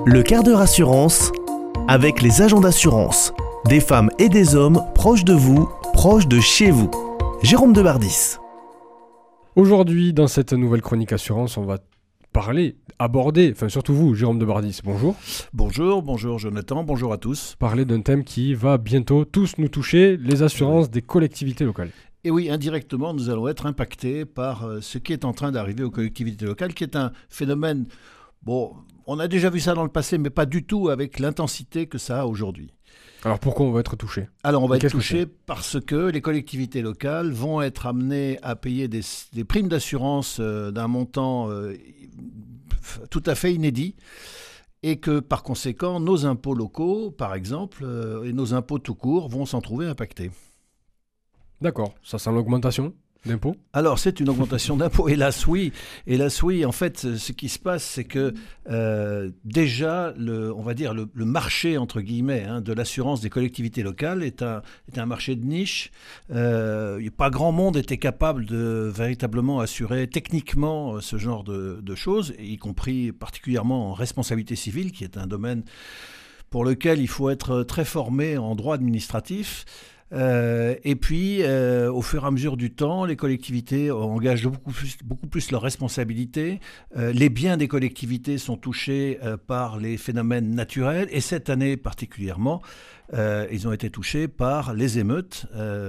Le quart d'heure assurance avec les agents d'assurance. Des femmes et des hommes proches de vous, proches de chez vous. Jérôme Debardis. Aujourd'hui, dans cette nouvelle chronique assurance, on va aborder, surtout vous, Jérôme Debardis, bonjour. Bonjour Jonathan, bonjour à tous. Parler d'un thème qui va bientôt tous nous toucher, les assurances des collectivités locales. Et oui, indirectement, nous allons être impactés par ce qui est en train d'arriver aux collectivités locales, qui est un phénomène, on a déjà vu ça dans le passé, mais pas du tout avec l'intensité que ça a aujourd'hui. Alors pourquoi on va être touché ? Alors on va être touché parce que les collectivités locales vont être amenées à payer des primes d'assurance d'un montant tout à fait inédit et que par conséquent nos impôts locaux, par exemple, et nos impôts tout court vont s'en trouver impactés. D'accord, ça sent l'augmentation d'impôts ? Alors, c'est une augmentation d'impôts. Hélas, oui. En fait, ce qui se passe, c'est que déjà, le marché, entre guillemets, de l'assurance des collectivités locales est un marché de niche. Pas grand monde était capable de véritablement assurer techniquement ce genre de choses, y compris particulièrement en responsabilité civile, qui est un domaine pour lequel il faut être très formé en droit administratif. Et puis, au fur et à mesure du temps, les collectivités engagent beaucoup plus leurs responsabilités. Les biens des collectivités sont touchés par les phénomènes naturels. Et cette année particulièrement, ils ont été touchés par les émeutes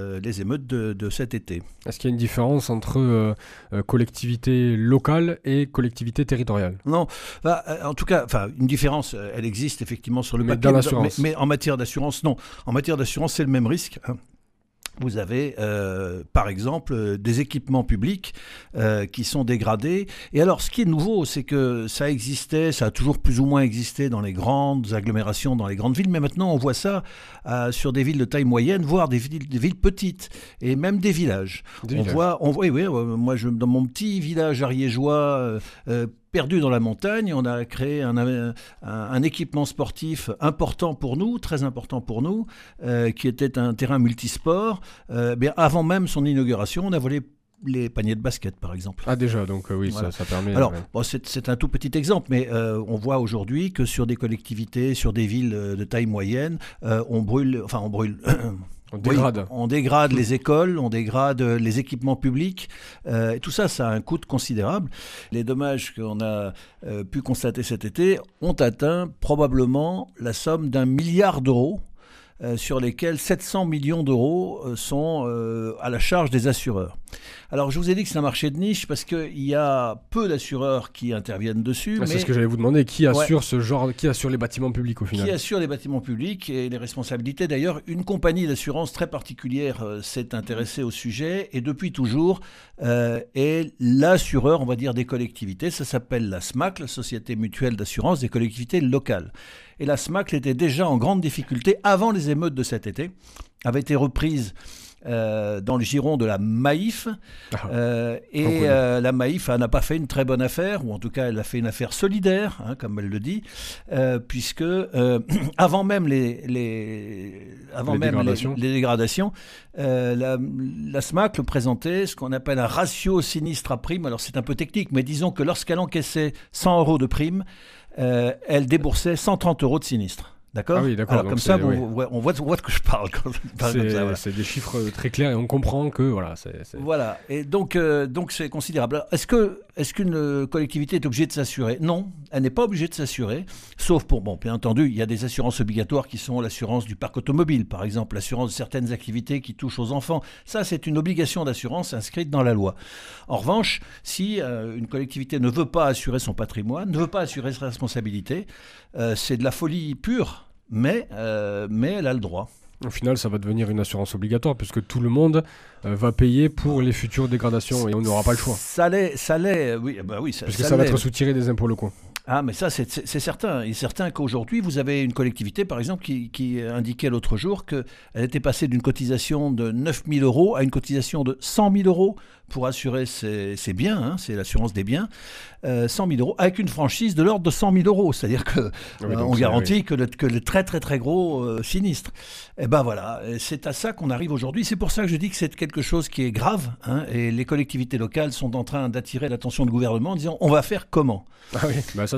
de cet été. Est-ce qu'il y a une différence entre collectivités locales et collectivités territoriales ? Non. En tout cas, une différence, elle existe effectivement sur le papier. Dans l'assurance. Mais en matière d'assurance, non. En matière d'assurance, c'est le même risque. Vous avez, par exemple, des équipements publics qui sont dégradés. Et alors, ce qui est nouveau, c'est que ça a toujours plus ou moins existé dans les grandes agglomérations, dans les grandes villes, mais maintenant, on voit ça sur des villes de taille moyenne, voire des villes petites, et même des villages. Moi, dans mon petit village ariégeois, perdu dans la montagne, on a créé un équipement sportif important pour nous, très important pour nous, qui était un terrain multisport. Avant même son inauguration, on a volé les paniers de basket, par exemple. Ah déjà, donc oui, voilà. ça permet... Alors, c'est un tout petit exemple, mais on voit aujourd'hui que sur des collectivités, sur des villes de taille moyenne, on brûle... On dégrade les écoles, on dégrade les équipements publics. Et tout ça, ça a un coût considérable. Les dommages qu'on a pu constater cet été ont atteint probablement la somme d'1 milliard d'euros, sur lesquels 700 millions d'euros sont à la charge des assureurs. Alors, je vous ai dit que c'est un marché de niche parce qu'il y a peu d'assureurs qui interviennent dessus. C'est ce que j'allais vous demander. Qui assure qui assure les bâtiments publics au final ? Qui assure les bâtiments publics et les responsabilités. D'ailleurs, une compagnie d'assurance très particulière s'est intéressée au sujet et depuis toujours est l'assureur, on va dire, des collectivités. Ça s'appelle la SMAC, la Société Mutuelle d'Assurance des Collectivités Locales. Et la SMAC était déjà en grande difficulté avant les émeutes de cet été, avait été reprise dans le giron de la Maïf. La Maïf n'a pas fait une très bonne affaire, ou en tout cas elle a fait une affaire solidaire, comme elle le dit, puisque avant même les dégradations, la SMAC le présentait ce qu'on appelle un ratio sinistre à prime. Alors c'est un peu technique, mais disons que lorsqu'elle encaissait 100 euros de prime, elle déboursait 130 euros de sinistre. D'accord ? Ah oui, d'accord. Alors, comme ça, on voit de quoi je parle. Quand je parle comme ça, voilà. C'est des chiffres très clairs et on comprend que voilà. Voilà. Et donc c'est considérable. Alors, est-ce qu'une collectivité est obligée de s'assurer ? Non, elle n'est pas obligée de s'assurer, sauf pour, bien entendu, il y a des assurances obligatoires qui sont l'assurance du parc automobile, par exemple, l'assurance de certaines activités qui touchent aux enfants. Ça, c'est une obligation d'assurance inscrite dans la loi. En revanche, si une collectivité ne veut pas assurer son patrimoine, ne veut pas assurer sa responsabilité, c'est de la folie pure. Mais elle a le droit. Au final, ça va devenir une assurance obligatoire puisque tout le monde va payer pour les futures dégradations et on n'aura pas le choix. Ça l'est, oui. Parce que ça va être soutiré des impôts locaux. Ah, mais ça, c'est certain. Il est certain qu'aujourd'hui, vous avez une collectivité, par exemple, qui indiquait l'autre jour qu'elle était passée d'une cotisation de 9 000 euros à une cotisation de 100 000 euros pour assurer ses biens, c'est l'assurance des biens, 100 000 euros, avec une franchise de l'ordre de 100 000 euros. C'est-à-dire qu'on garantit que le très, très, très gros sinistre. Et voilà, c'est à ça qu'on arrive aujourd'hui. C'est pour ça que je dis que c'est quelque chose qui est grave, et les collectivités locales sont en train d'attirer l'attention du gouvernement en disant on va faire comment ? Ah oui, ça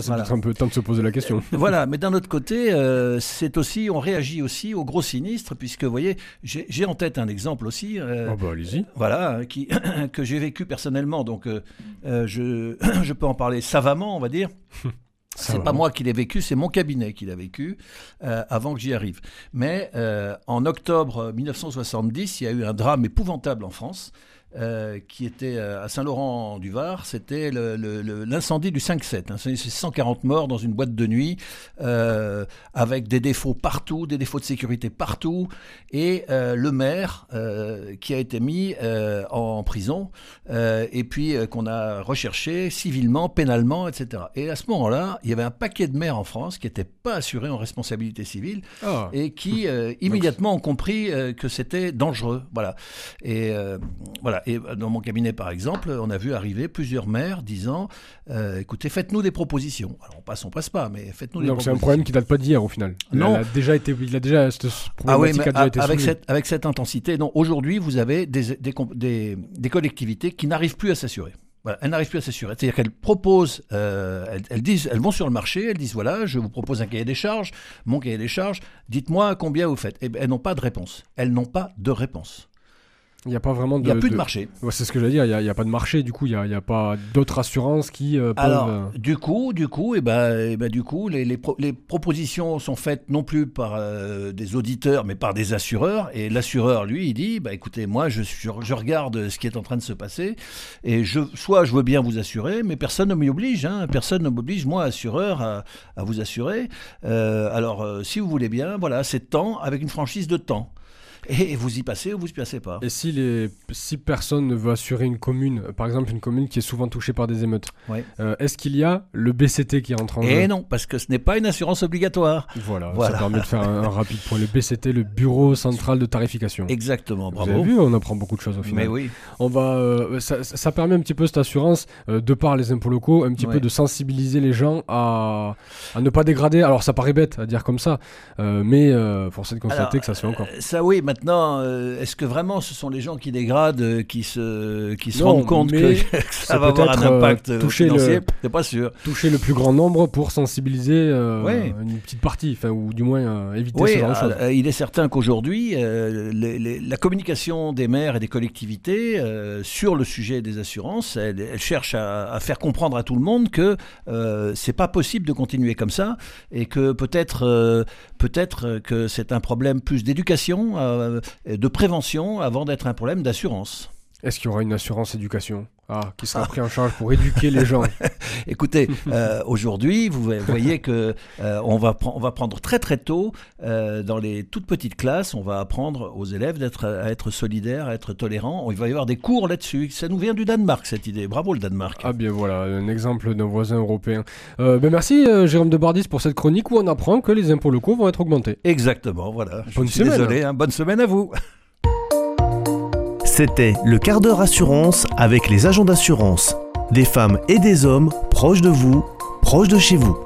c'est peut-être un peu temps de se poser la question. Voilà, mais d'un autre côté, c'est aussi, on réagit aussi aux gros sinistres, puisque vous voyez, j'ai en tête un exemple aussi. Allez-y. Voilà, que j'ai vécu personnellement, donc je peux en parler savamment, on va dire. C'est pas moi qui l'ai vécu, c'est mon cabinet qui l'a vécu avant que j'y arrive. Mais en octobre 1970, il y a eu un drame épouvantable en France. Qui était à Saint-Laurent-du-Var, c'était l'incendie du 5-7. Hein. C'est 140 morts dans une boîte de nuit, avec des défauts partout, des défauts de sécurité partout, et le maire qui a été mis en prison, et puis qu'on a recherché civilement, pénalement, etc. Et à ce moment-là, il y avait un paquet de maires en France qui n'étaient pas assurés en responsabilité civile, et qui immédiatement ont compris que c'était dangereux. Voilà. Et voilà. Et dans mon cabinet, par exemple, on a vu arriver plusieurs maires disant écoutez, faites-nous des propositions. Alors, on passe pas, mais faites-nous des propositions. Donc, c'est un problème qui date pas d'hier, au final. Non. Cette problématique a déjà été soulevée. Avec cette intensité. Non, aujourd'hui, vous avez des collectivités qui n'arrivent plus à s'assurer. Voilà, elles n'arrivent plus à s'assurer. C'est-à-dire qu'elles proposent, elles vont sur le marché, elles disent voilà, je vous propose un cahier des charges, mon cahier des charges, dites-moi combien vous faites. Et elles n'ont pas de réponse. Elles n'ont pas de réponse. Il n'y a pas vraiment Il n'y a plus de marché. Ouais, c'est ce que j'allais dire, il n'y a pas de marché, du coup, il n'y a pas d'autres assurances qui peuvent... Alors, du coup, les propositions sont faites non plus par des auditeurs, mais par des assureurs. Et l'assureur, lui, il dit, écoutez, moi, je regarde ce qui est en train de se passer, et soit je veux bien vous assurer, mais personne ne m'y oblige. Hein, personne ne m'oblige, moi, assureur, à vous assurer. Alors, si vous voulez bien, voilà, c'est temps, avec une franchise de temps. Et vous y passez ou vous y passez pas. Et si personne ne veut assurer une commune, par exemple une commune qui est souvent touchée par des émeutes, est-ce qu'il y a le BCT qui rentre en jeu ? Et non, parce que ce n'est pas une assurance obligatoire. Voilà. Ça permet de faire un rapide point. Le BCT, le Bureau Central de Tarification. Exactement, bravo. Vous avez vu, on apprend beaucoup de choses au final. Mais oui. On va, ça permet un petit peu cette assurance, de par les impôts locaux, un petit peu de sensibiliser les gens à ne pas dégrader. Alors ça paraît bête à dire comme ça, mais force est de constater que ça se fait encore. Ça oui, maintenant, est-ce que vraiment ce sont les gens qui dégradent, qui se rendent compte que ça va avoir un impact financier ? C'est pas sûr. Toucher le plus grand nombre pour sensibiliser une petite partie, ou du moins éviter ce genre de choses. Il est certain qu'aujourd'hui, la communication des maires et des collectivités sur le sujet des assurances, elle cherche à faire comprendre à tout le monde que c'est pas possible de continuer comme ça, et que peut-être que c'est un problème plus d'éducation, de prévention, avant d'être un problème d'assurance. Est-ce qu'il y aura une assurance éducation qui sera pris en charge pour éduquer les gens ? Écoutez, aujourd'hui, vous voyez que on va prendre très très tôt, dans les toutes petites classes, on va apprendre aux élèves à être solidaires, à être tolérants. Il va y avoir des cours là-dessus. Ça nous vient du Danemark, cette idée. Bravo le Danemark. Ah bien voilà, un exemple d'un voisin européen. Merci Jérôme de Bardis pour cette chronique où on apprend que les impôts locaux vont être augmentés. Exactement, voilà. Bonne semaine. Désolé, bonne semaine à vous. C'était le quart d'heure assurance avec les agents d'assurance. Des femmes et des hommes proches de vous, proches de chez vous.